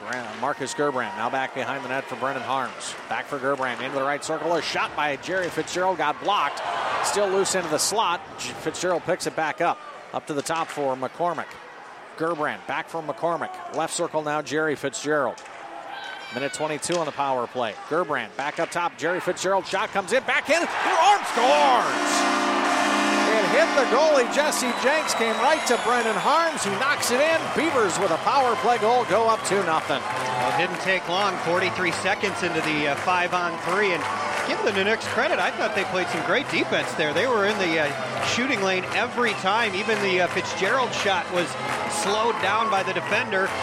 Marcus Gerbrand now back behind the net for Brennan Harms. Back for Gerbrand into the right circle. A shot by Jerry Fitzgerald got blocked. Still loose into the slot. Fitzgerald picks it back up. Up to the top for McCormick. Gerbrand back from McCormick. Left circle now Jerry Fitzgerald. Minute 22 on the power play. Gerbrand back up top. Jerry Fitzgerald shot comes in. Back in. Harms scores! It hit the goalie, Jesse Jenks, came right to Brennan Harms, who knocks it in. Beavers with a power play goal go up 2-0. Well, it didn't take long, 43 seconds into the 5-on-3, and give the Canucks credit. I thought they played some great defense there. They were in the shooting lane every time. Even the Fitzgerald shot was slowed down by the defender.